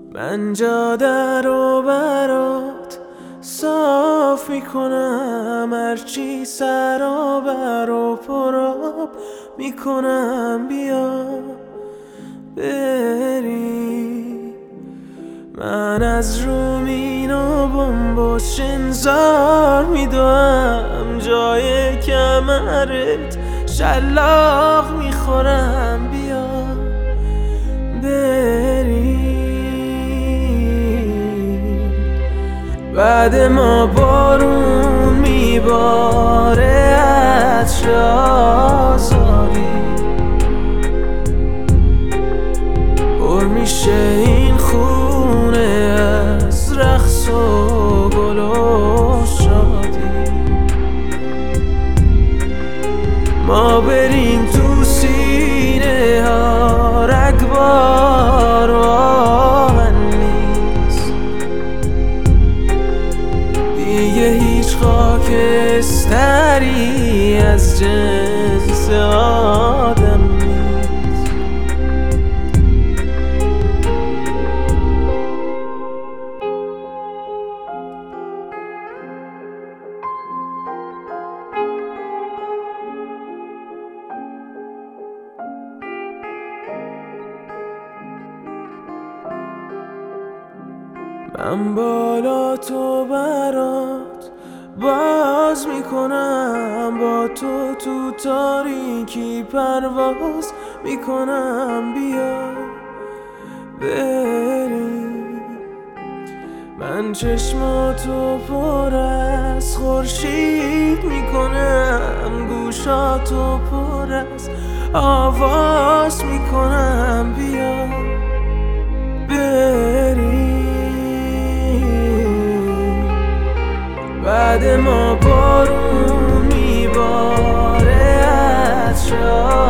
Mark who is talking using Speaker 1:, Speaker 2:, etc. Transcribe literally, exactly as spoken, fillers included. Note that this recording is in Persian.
Speaker 1: من جاده رو برات صاف میکنم، هرچی سرابر و پراب میکنم. بیا بری، من از رومین و بمبوس شنزار میدوم، جای کمرت شلاق میخورم. بیا بری، بعد ما بارون میباره عطر آزادی، پر میشه این خونه از رقص و گل و شادی. ما بریم تو سینه ها رگبار و آهن نیست، دیگه هیچ خاکستری از جنس آدم نیست. من بالا تو برات باز میکنم، با تو تو تاریکی پرواز میکنم. بیا بریم، من چشماتو پر از خورشید میکنم، گوشاتو پر از آواز میکنم. بیا بریم، بعد ما بارون میباره عطر